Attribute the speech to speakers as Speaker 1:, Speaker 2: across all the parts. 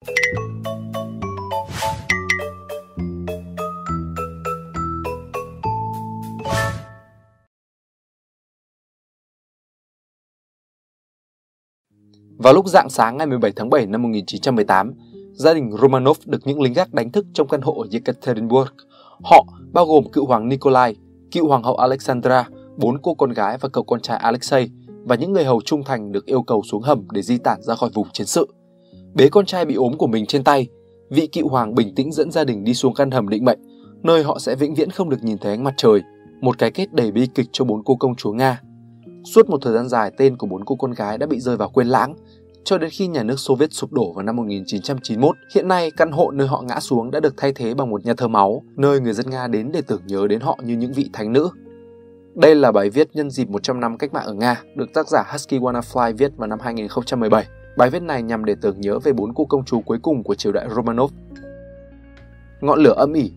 Speaker 1: Vào lúc rạng sáng ngày 17 tháng 7 năm 1918, gia đình Romanov được những lính gác đánh thức trong căn hộ ở Yekaterinburg. Họ bao gồm cựu hoàng Nikolai, cựu hoàng hậu Alexandra, 4 cô con gái và cậu con trai Alexei, và những người hầu trung thành được yêu cầu xuống hầm để di tản ra khỏi vùng chiến sự. Bế con trai bị ốm của mình trên tay, vị cựu hoàng bình tĩnh dẫn gia đình đi xuống căn hầm định mệnh, nơi họ sẽ vĩnh viễn không được nhìn thấy ánh mặt trời, một cái kết đầy bi kịch cho 4 cô công chúa Nga. Suốt một thời gian dài, tên của 4 cô con gái đã bị rơi vào quên lãng, cho đến khi nhà nước Xô Viết sụp đổ vào năm 1991. Hiện nay, căn hộ nơi họ ngã xuống đã được thay thế bằng một nhà thờ máu, nơi người dân Nga đến để tưởng nhớ đến họ như những vị thánh nữ. Đây là bài viết nhân dịp 100 năm cách mạng ở Nga, được tác giả Husky Wanafly viết vào năm 2017. Bài viết này nhằm để tưởng nhớ về 4 cô công chúa cuối cùng của triều đại Romanov. Ngọn lửa âm ỉ.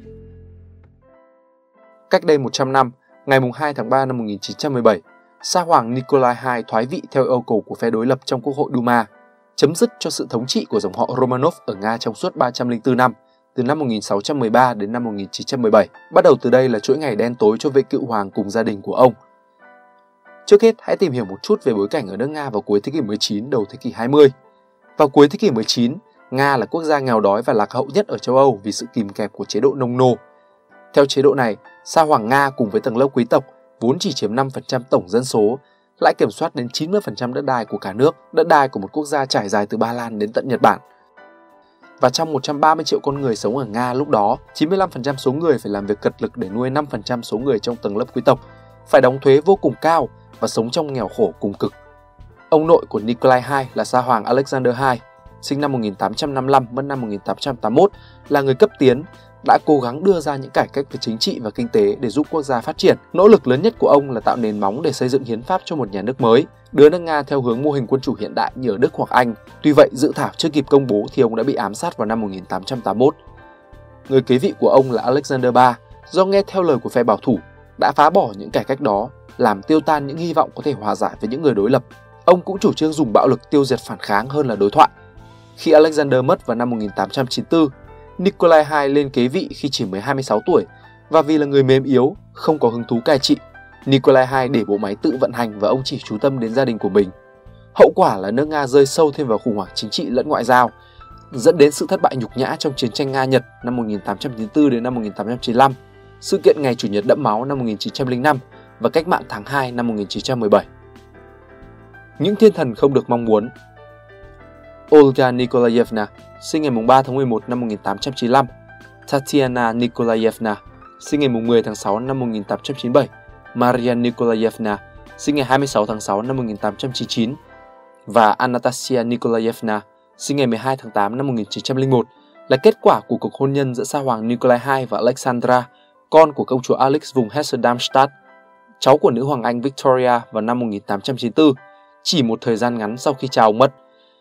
Speaker 1: Cách đây 100 năm, ngày 2 tháng 3 năm 1917, Sa hoàng Nikolai II thoái vị theo yêu cầu của phe đối lập trong Quốc hội Duma, chấm dứt cho sự thống trị của dòng họ Romanov ở Nga trong suốt 304 năm, từ năm 1613 đến năm 1917. Bắt đầu từ đây là chuỗi ngày đen tối cho vị cựu hoàng cùng gia đình của ông. Trước hết, hãy tìm hiểu một chút về bối cảnh ở nước Nga vào cuối thế kỷ 19, đầu thế kỷ 20. Vào cuối thế kỷ 19, Nga là quốc gia nghèo đói và lạc hậu nhất ở châu Âu vì sự kìm kẹp của chế độ nông nô. Theo chế độ này, Sa hoàng Nga cùng với tầng lớp quý tộc vốn chỉ chiếm 5% tổng dân số, lại kiểm soát đến 90% đất đai của cả nước, đất đai của một quốc gia trải dài từ Ba Lan đến tận Nhật Bản. Và trong 130 triệu con người sống ở Nga lúc đó, 95% số người phải làm việc cật lực để nuôi 5% số người trong tầng lớp quý tộc, phải đóng thuế vô cùng cao và sống trong nghèo khổ cùng cực. Ông nội của Nikolai II là Sa hoàng Alexander II, sinh năm 1855, mất năm 1881, là người cấp tiến, đã cố gắng đưa ra những cải cách về chính trị và kinh tế để giúp quốc gia phát triển. Nỗ lực lớn nhất của ông là tạo nền móng để xây dựng hiến pháp cho một nhà nước mới, đưa nước Nga theo hướng mô hình quân chủ hiện đại như ở Đức hoặc Anh. Tuy vậy, dự thảo chưa kịp công bố thì ông đã bị ám sát vào năm 1881. Người kế vị của ông là Alexander III, do nghe theo lời của phe bảo thủ, đã phá bỏ những cải cách đó, làm tiêu tan những hy vọng có thể hòa giải với những người đối lập. Ông cũng chủ trương dùng bạo lực tiêu diệt phản kháng hơn là đối thoại. Khi Alexander mất vào năm 1894, Nikolai II lên kế vị khi chỉ mới 26 tuổi, và vì là người mềm yếu, không có hứng thú cai trị, Nikolai II để bộ máy tự vận hành và ông chỉ chú tâm đến gia đình của mình. Hậu quả là nước Nga rơi sâu thêm vào khủng hoảng chính trị lẫn ngoại giao, dẫn đến sự thất bại nhục nhã trong chiến tranh Nga-Nhật năm 1894 đến năm 1895, sự kiện Ngày Chủ nhật đẫm máu năm 1905 và cách mạng tháng 2 năm 1917. Những thiên thần không được mong muốn. Olga Nikolaevna, sinh ngày 3 tháng 11 năm 1895, Tatiana Nikolaevna, sinh ngày 10 tháng 6 năm 1897, Maria Nikolaevna, sinh ngày 26 tháng 6 năm 1899, và Anastasia Nikolaevna, sinh ngày 12 tháng 8 năm 1901, là kết quả của cuộc hôn nhân giữa Sa hoàng Nikolai II và Alexandra, con của công chúa Alex vùng Hessen-Darmstadt, cháu của nữ hoàng Anh Victoria vào năm 1894, chỉ một thời gian ngắn sau khi cha ông mất.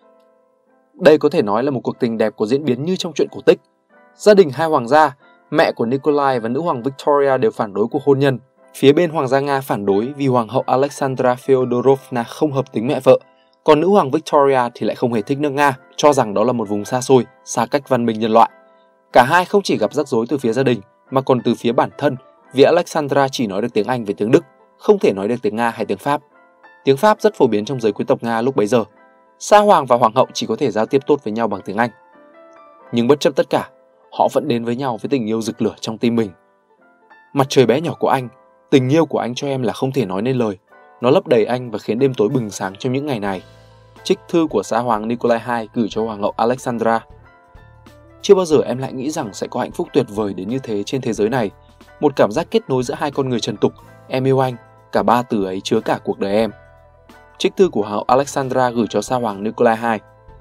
Speaker 1: Đây có thể nói là một cuộc tình đẹp có diễn biến như trong truyện cổ tích. Gia đình hai hoàng gia, mẹ của Nikolai và nữ hoàng Victoria đều phản đối cuộc hôn nhân. Phía bên hoàng gia Nga phản đối vì hoàng hậu Alexandra Feodorovna không hợp tính mẹ vợ, còn nữ hoàng Victoria thì lại không hề thích nước Nga, cho rằng đó là một vùng xa xôi, xa cách văn minh nhân loại. Cả hai không chỉ gặp rắc rối từ phía gia đình, mà còn từ phía bản thân, vì Alexandra chỉ nói được tiếng Anh và tiếng Đức, không thể nói được tiếng Nga hay tiếng Pháp. Tiếng Pháp rất phổ biến trong giới quý tộc Nga lúc bấy giờ. Sa hoàng và hoàng hậu chỉ có thể giao tiếp tốt với nhau bằng tiếng Anh. Nhưng bất chấp tất cả, họ vẫn đến với nhau với tình yêu rực lửa trong tim mình. Mặt trời bé nhỏ của anh, tình yêu của anh cho em là không thể nói nên lời. Nó lấp đầy anh và khiến đêm tối bừng sáng trong những ngày này. Trích thư của Sa hoàng Nikolai II gửi cho hoàng hậu Alexandra. Chưa bao giờ em lại nghĩ rằng sẽ có hạnh phúc tuyệt vời đến như thế trên thế giới này. Một cảm giác kết nối giữa hai con người trần tục. Em yêu anh, cả ba từ ấy chứa cả cuộc đời em. Trích thư của hoàng hậu Alexandra gửi cho Sa hoàng Nikolai II.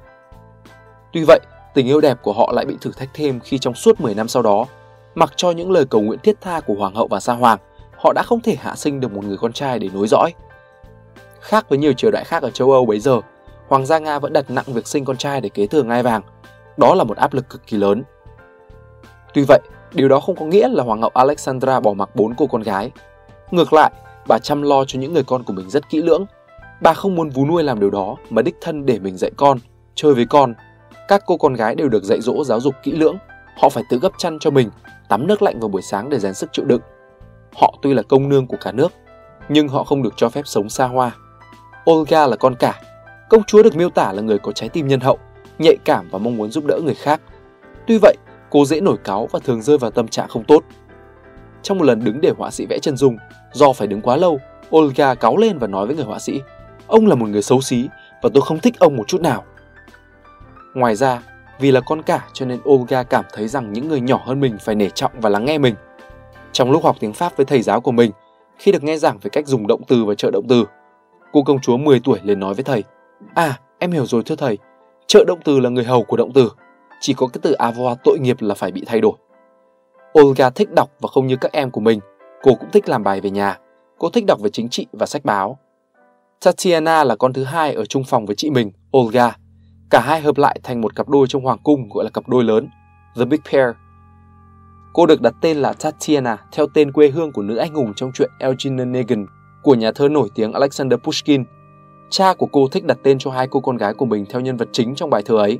Speaker 1: Tuy vậy, tình yêu đẹp của họ lại bị thử thách thêm khi trong suốt 10 năm sau đó, mặc cho những lời cầu nguyện thiết tha của hoàng hậu và Sa hoàng, họ đã không thể hạ sinh được một người con trai để nối dõi. Khác với nhiều triều đại khác ở châu Âu bấy giờ, hoàng gia Nga vẫn đặt nặng việc sinh con trai để kế thừa ngai vàng. Đó là một áp lực cực kỳ lớn. Tuy vậy, điều đó không có nghĩa là hoàng hậu Alexandra bỏ mặc 4 cô con gái. Ngược lại, bà chăm lo cho những người con của mình rất kỹ lưỡng. Bà không muốn vú nuôi làm điều đó mà đích thân để mình dạy con, chơi với con. Các cô con gái đều được dạy dỗ giáo dục kỹ lưỡng. Họ phải tự gấp chăn cho mình, tắm nước lạnh vào buổi sáng để rèn sức chịu đựng. Họ tuy là công nương của cả nước, nhưng họ không được cho phép sống xa hoa. Olga là con cả. Công chúa được miêu tả là người có trái tim nhân hậu, nhạy cảm và mong muốn giúp đỡ người khác. Tuy vậy, cô dễ nổi cáu và thường rơi vào tâm trạng không tốt. Trong một lần đứng để họa sĩ vẽ chân dung, do phải đứng quá lâu, Olga cáu lên và nói với người họa sĩ: "Ông là một người xấu xí và tôi không thích ông một chút nào." Ngoài ra, vì là con cả cho nên Olga cảm thấy rằng những người nhỏ hơn mình phải nể trọng và lắng nghe mình. Trong lúc học tiếng Pháp với thầy giáo của mình, khi được nghe giảng về cách dùng động từ và trợ động từ, cô công chúa 10 tuổi liền nói với thầy: "À, em hiểu rồi thưa thầy, trợ động từ là người hầu của động từ, chỉ có cái từ avoir tội nghiệp là phải bị thay đổi." Olga thích đọc và không như các em của mình, cô cũng thích làm bài về nhà. Cô thích đọc về chính trị và sách báo. Tatiana là con thứ hai ở chung phòng với chị mình, Olga. Cả hai hợp lại thành một cặp đôi trong hoàng cung gọi là cặp đôi lớn, The Big Pair. Cô được đặt tên là Tatiana theo tên quê hương của nữ anh hùng trong truyện Eugene Onegin của nhà thơ nổi tiếng Alexander Pushkin. Cha của cô thích đặt tên cho hai cô con gái của mình theo nhân vật chính trong bài thơ ấy.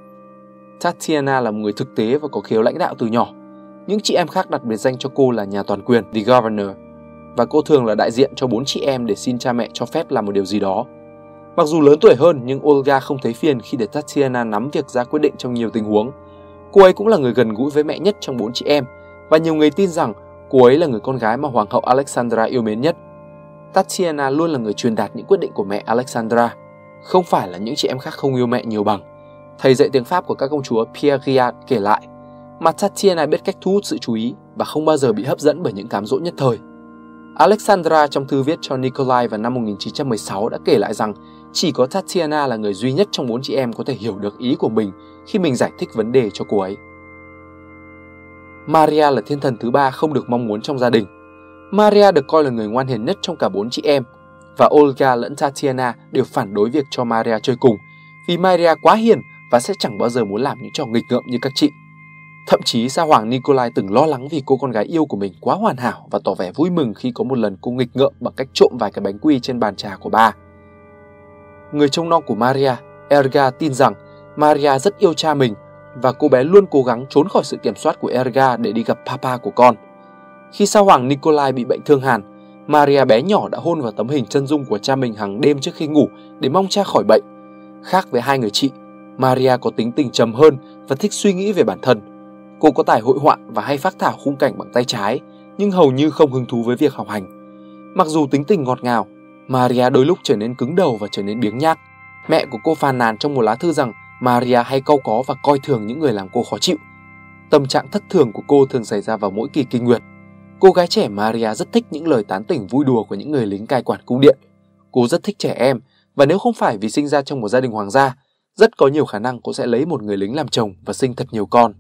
Speaker 1: Tatiana là một người thực tế và có khiếu lãnh đạo từ nhỏ. Những chị em khác đặt biệt danh cho cô là nhà toàn quyền, The Governor, và cô thường là đại diện cho 4 chị em để xin cha mẹ cho phép làm một điều gì đó. Mặc dù lớn tuổi hơn nhưng Olga không thấy phiền khi để Tatiana nắm việc ra quyết định trong nhiều tình huống. Cô ấy cũng là người gần gũi với mẹ nhất trong 4 chị em, và nhiều người tin rằng cô ấy là người con gái mà Hoàng hậu Alexandra yêu mến nhất. Tatiana luôn là người truyền đạt những quyết định của mẹ Alexandra, không phải là những chị em khác không yêu mẹ nhiều bằng. Thầy dạy tiếng Pháp của các công chúa Pierre Riad kể lại, mà Tatiana biết cách thu hút sự chú ý và không bao giờ bị hấp dẫn bởi những cám dỗ nhất thời. Alexandra trong thư viết cho Nikolai vào năm 1916 đã kể lại rằng chỉ có Tatiana là người duy nhất trong 4 chị em có thể hiểu được ý của mình khi mình giải thích vấn đề cho cô ấy. Maria là thiên thần thứ ba không được mong muốn trong gia đình. Maria được coi là người ngoan hiền nhất trong cả 4 chị em, và Olga lẫn Tatiana đều phản đối việc cho Maria chơi cùng vì Maria quá hiền và sẽ chẳng bao giờ muốn làm những trò nghịch ngợm như các chị. Thậm chí Sa Hoàng Nikolai từng lo lắng vì cô con gái yêu của mình quá hoàn hảo và tỏ vẻ vui mừng khi có một lần cô nghịch ngợm bằng cách trộm vài cái bánh quy trên bàn trà của bà. Người trông nom của Maria, Erga, tin rằng Maria rất yêu cha mình và cô bé luôn cố gắng trốn khỏi sự kiểm soát của Erga để đi gặp papa của con. Khi Sa Hoàng Nikolai bị bệnh thương hàn, Maria bé nhỏ đã hôn vào tấm hình chân dung của cha mình hàng đêm trước khi ngủ để mong cha khỏi bệnh. Khác với hai người chị, Maria có tính tình trầm hơn và thích suy nghĩ về bản thân. Cô có tài hội họa và hay phác thảo khung cảnh bằng tay trái, nhưng hầu như không hứng thú với việc học hành. Mặc dù tính tình ngọt ngào, Maria đôi lúc trở nên cứng đầu và trở nên biếng nhác. Mẹ của cô phàn nàn trong một lá thư rằng Maria hay cau có và coi thường những người làm cô khó chịu. Tâm trạng thất thường của cô thường xảy ra vào mỗi kỳ kinh nguyệt. Cô gái trẻ Maria rất thích những lời tán tỉnh vui đùa của những người lính cai quản cung điện. Cô rất thích trẻ em, và nếu không phải vì sinh ra trong một gia đình hoàng gia, rất có nhiều khả năng cô sẽ lấy một người lính làm chồng và sinh thật nhiều con.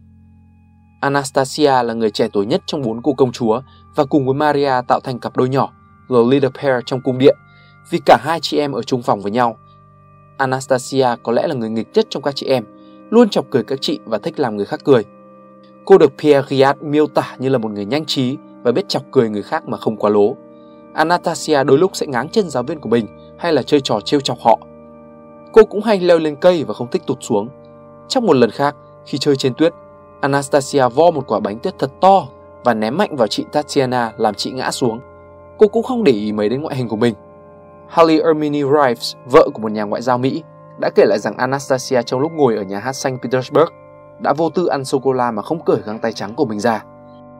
Speaker 1: Anastasia là người trẻ tuổi nhất trong 4 cô công chúa và cùng với Maria tạo thành cặp đôi nhỏ, The Little Pair trong cung điện, vì cả hai chị em ở chung phòng với nhau. Anastasia có lẽ là người nghịch nhất trong các chị em, luôn chọc cười các chị và thích làm người khác cười. Cô được Pierre Riad miêu tả như là một người nhanh trí và biết chọc cười người khác mà không quá lố. Anastasia đôi lúc sẽ ngáng chân giáo viên của mình hay là chơi trò trêu chọc họ. Cô cũng hay leo lên cây và không thích tụt xuống. Trong một lần khác, khi chơi trên tuyết, Anastasia vo một quả bánh tuyết thật to và ném mạnh vào chị Tatiana làm chị ngã xuống. Cô cũng không để ý mấy đến ngoại hình của mình. Hallie Erminie Rives, vợ của một nhà ngoại giao Mỹ, đã kể lại rằng Anastasia trong lúc ngồi ở nhà hát Saint Petersburg đã vô tư ăn sô-cô-la mà không cởi găng tay trắng của mình ra.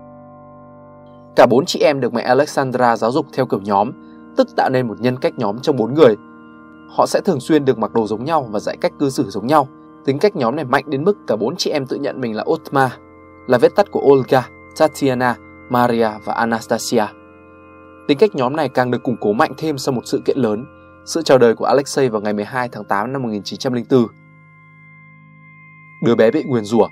Speaker 1: Cả 4 chị em được mẹ Alexandra giáo dục theo kiểu nhóm, tức tạo nên một nhân cách nhóm trong 4 người. Họ sẽ thường xuyên được mặc đồ giống nhau và dạy cách cư xử giống nhau. Tính cách nhóm này mạnh đến mức cả 4 chị em tự nhận mình là Otma, là viết tắt của Olga, Tatiana, Maria và Anastasia. Tính cách nhóm này càng được củng cố mạnh thêm sau một sự kiện lớn, sự chào đời của Alexei vào ngày 12 tháng 8 năm 1904. Đứa bé bị nguyền rủa.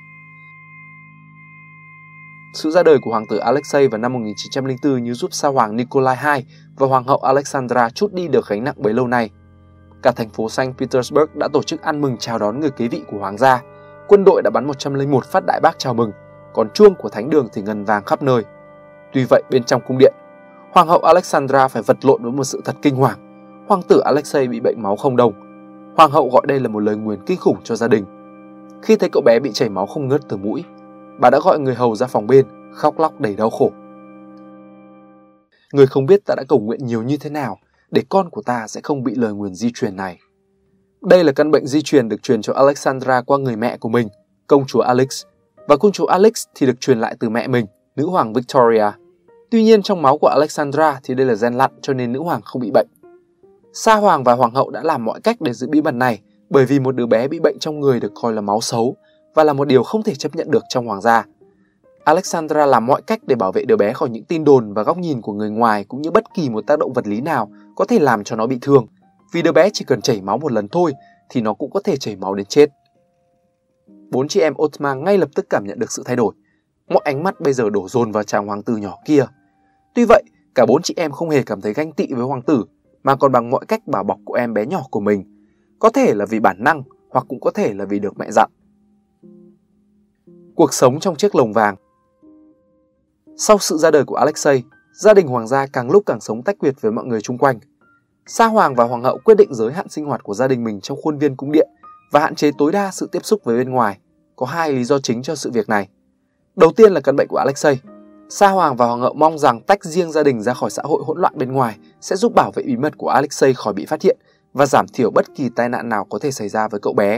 Speaker 1: Sự ra đời của hoàng tử Alexei vào năm 1904 như giúp Sa Hoàng Nikolai II và Hoàng hậu Alexandra trút đi được gánh nặng bấy lâu nay. Cả thành phố Saint Petersburg đã tổ chức ăn mừng chào đón người kế vị của hoàng gia. Quân đội đã bắn 101 phát đại bác chào mừng, còn chuông của thánh đường thì ngân vang khắp nơi. Tuy vậy, bên trong cung điện, Hoàng hậu Alexandra phải vật lộn với một sự thật kinh hoàng. Hoàng tử Alexei bị bệnh máu không đồng. Hoàng hậu gọi đây là một lời nguyền kinh khủng cho gia đình. Khi thấy cậu bé bị chảy máu không ngớt từ mũi, bà đã gọi người hầu ra phòng bên, khóc lóc đầy đau khổ. Người không biết ta đã cầu nguyện nhiều như thế nào để con của ta sẽ không bị lời nguyền di truyền này. Đây là căn bệnh di truyền được truyền cho Alexandra qua người mẹ của mình, công chúa Alex, và công chúa Alex thì được truyền lại từ mẹ mình, nữ hoàng Victoria. Tuy nhiên trong máu của Alexandra thì đây là gen lặn cho nên nữ hoàng không bị bệnh. Sa hoàng và hoàng hậu đã làm mọi cách để giữ bí mật này, bởi vì một đứa bé bị bệnh trong người được coi là máu xấu và là một điều không thể chấp nhận được trong hoàng gia. Alexandra làm mọi cách để bảo vệ đứa bé khỏi những tin đồn và góc nhìn của người ngoài cũng như bất kỳ một tác động vật lý nào có thể làm cho nó bị thương. Vì đứa bé chỉ cần chảy máu một lần thôi thì nó cũng có thể chảy máu đến chết. 4 chị em Ottoman ngay lập tức cảm nhận được sự thay đổi. Mọi ánh mắt bây giờ đổ dồn vào chàng hoàng tử nhỏ kia. Tuy vậy, cả 4 chị em không hề cảm thấy ganh tị với hoàng tử, mà còn bằng mọi cách bảo bọc cô em bé nhỏ của mình. Có thể là vì bản năng, hoặc cũng có thể là vì được mẹ dặn. Cuộc sống trong chiếc lồng vàng. Sau sự ra đời của Alexei, gia đình hoàng gia càng lúc càng sống tách biệt với mọi người chung quanh. Sa hoàng và hoàng hậu quyết định giới hạn sinh hoạt của gia đình mình trong khuôn viên cung điện và hạn chế tối đa sự tiếp xúc với bên ngoài. Có 2 lý do chính cho sự việc này. Đầu tiên là căn bệnh của Alexei. Sa hoàng và hoàng hậu mong rằng tách riêng gia đình ra khỏi xã hội hỗn loạn bên ngoài sẽ giúp bảo vệ bí mật của Alexei khỏi bị phát hiện và giảm thiểu bất kỳ tai nạn nào có thể xảy ra với cậu bé.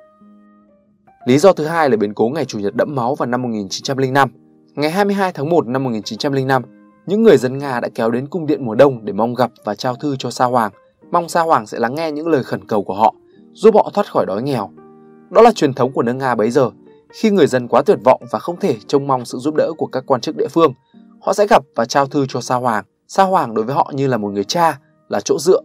Speaker 1: Lý do thứ hai là biến cố ngày Chủ nhật đẫm máu vào năm 1905. Ngày 22 tháng 1 năm 1905, những người dân Nga đã kéo đến cung điện mùa đông để mong gặp và trao thư cho Sa hoàng, mong Sa hoàng sẽ lắng nghe những lời khẩn cầu của họ, giúp họ thoát khỏi đói nghèo. Đó là truyền thống của nước Nga bấy giờ. Khi người dân quá tuyệt vọng và không thể trông mong sự giúp đỡ của các quan chức địa phương, họ sẽ gặp và trao thư cho Sa hoàng. Sa hoàng đối với họ như là một người cha, là chỗ dựa.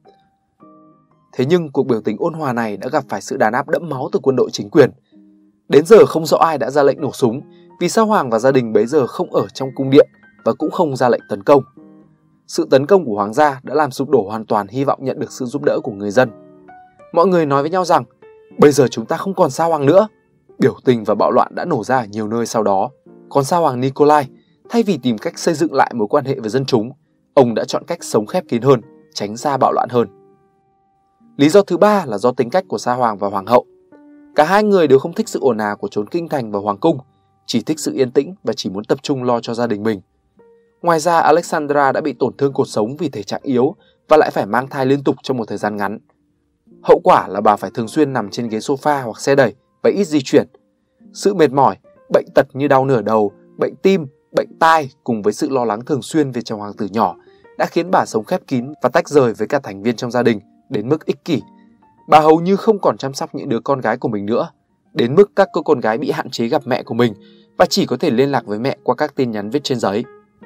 Speaker 1: Thế nhưng cuộc biểu tình ôn hòa này đã gặp phải sự đàn áp đẫm máu từ quân đội chính quyền. Đến giờ không rõ ai đã ra lệnh nổ súng, vì Sa hoàng và gia đình bấy giờ không ở trong cung điện và cũng không ra lệnh tấn công. Sự tấn công của hoàng gia đã làm sụp đổ hoàn toàn hy vọng nhận được sự giúp đỡ của người dân. Mọi người nói với nhau rằng, bây giờ chúng ta không còn Sa hoàng nữa. Biểu tình và bạo loạn đã nổ ra ở nhiều nơi sau đó. Còn Sa hoàng Nikolai, thay vì tìm cách xây dựng lại mối quan hệ với dân chúng, ông đã chọn cách sống khép kín hơn, tránh xa bạo loạn hơn. Lý do thứ ba là do tính cách của Sa hoàng và hoàng hậu. Cả hai người đều không thích sự ồn ào của chốn kinh thành và hoàng cung, chỉ thích sự yên tĩnh và chỉ muốn tập trung lo cho gia đình mình. Ngoài ra, Alexandra đã bị tổn thương cột sống vì thể trạng yếu và lại phải mang thai liên tục trong một thời gian ngắn. Hậu quả là bà phải thường xuyên nằm trên ghế sofa hoặc xe đẩy và ít di chuyển. Sự mệt mỏi, bệnh tật như đau nửa đầu, bệnh tim, bệnh tai cùng với sự lo lắng thường xuyên về chàng hoàng tử nhỏ đã khiến bà sống khép kín và tách rời với cả thành viên trong gia đình đến mức ích kỷ. Bà hầu như không còn chăm sóc những đứa con gái của mình nữa, đến mức các cô con gái bị hạn chế gặp mẹ của mình và chỉ có thể liên lạc với mẹ qua các tin nhắn viết trên giấy.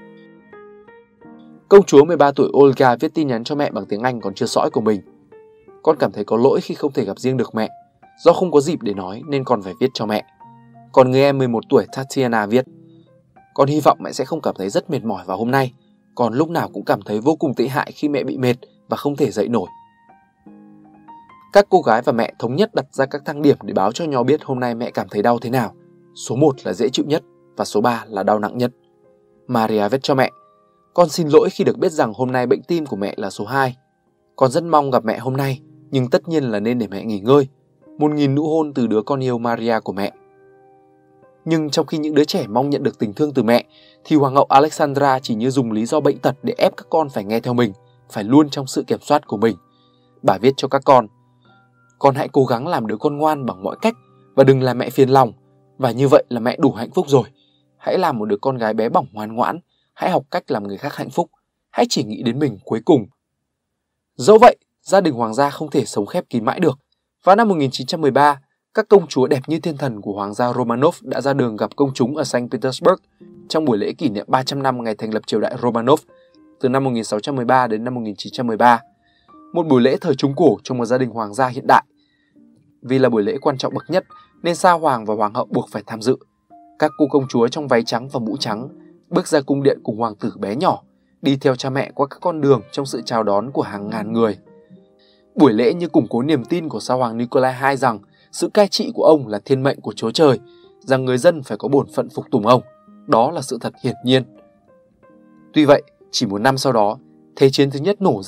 Speaker 1: Công chúa 13 tuổi Olga viết tin nhắn cho mẹ bằng tiếng Anh còn chưa sõi của mình. Con cảm thấy có lỗi khi không thể gặp riêng được mẹ. Do không có dịp để nói nên con phải viết cho mẹ. Còn người em 11 tuổi Tatiana viết: Con hy vọng mẹ sẽ không cảm thấy rất mệt mỏi vào hôm nay. Con lúc nào cũng cảm thấy vô cùng tệ hại khi mẹ bị mệt và không thể dậy nổi. Các cô gái và mẹ thống nhất đặt ra các thang điểm để báo cho nhau biết hôm nay mẹ cảm thấy đau thế nào. Số 1 là dễ chịu nhất và số 3 là đau nặng nhất. Maria viết cho mẹ: Con xin lỗi khi được biết rằng hôm nay bệnh tim của mẹ là số 2. Con rất mong gặp mẹ hôm nay, nhưng tất nhiên là nên để mẹ nghỉ ngơi. 1000 nụ hôn từ đứa con yêu Maria của mẹ. Nhưng trong khi những đứa trẻ mong nhận được tình thương từ mẹ, thì hoàng hậu Alexandra chỉ như dùng lý do bệnh tật để ép các con phải nghe theo mình, phải luôn trong sự kiểm soát của mình. Bà viết cho các con: Con hãy cố gắng làm đứa con ngoan bằng mọi cách và đừng làm mẹ phiền lòng, và như vậy là mẹ đủ hạnh phúc rồi. Hãy làm một đứa con gái bé bỏng ngoan ngoãn, hãy học cách làm người khác hạnh phúc, hãy chỉ nghĩ đến mình cuối cùng. Dẫu vậy, gia đình hoàng gia không thể sống khép kín mãi được. Vào năm 1913, các công chúa đẹp như thiên thần của hoàng gia Romanov đã ra đường gặp công chúng ở Saint Petersburg trong buổi lễ kỷ niệm 300 năm ngày thành lập triều đại Romanov từ năm 1613 đến năm 1913. Một buổi lễ thời Trung Cổ trong một gia đình hoàng gia hiện đại. Vì là buổi lễ quan trọng bậc nhất nên Sa hoàng và hoàng hậu buộc phải tham dự. Các cô công chúa trong váy trắng và mũ trắng bước ra cung điện cùng hoàng tử bé nhỏ, đi theo cha mẹ qua các con đường trong sự chào đón của hàng ngàn người. Buổi lễ như củng cố niềm tin của Sa hoàng Nikolai II rằng sự cai trị của ông là thiên mệnh của Chúa Trời, rằng người dân phải có bổn phận phục tùng ông. Đó là sự thật hiển nhiên. Tuy vậy, chỉ một năm sau đó, Thế chiến thứ nhất nổ ra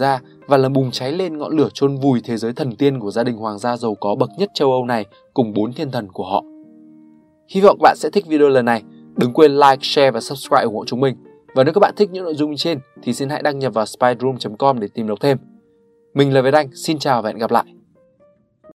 Speaker 1: và làm bùng cháy lên ngọn lửa chôn vùi thế giới thần tiên của gia đình hoàng gia giàu có bậc nhất châu Âu này cùng 4 thiên thần của họ. Hy vọng bạn sẽ thích video lần này. Đừng quên like, share và subscribe ủng hộ chúng mình. Và nếu các bạn thích những nội dung trên thì xin hãy đăng nhập vào spyroom.com để tìm đọc thêm. Mình là Việt Anh, xin chào và hẹn gặp lại.